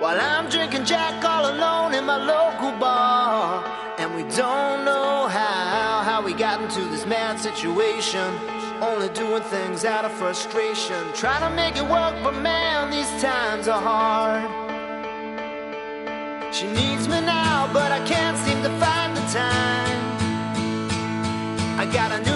while I'm drinking Jack all alone in my local bar. And we don't know how we got into this mad situation, only doing things out of frustration, trying to make it work, but man, these times are hard. She needs me now, but I can't seem to find the time. I got a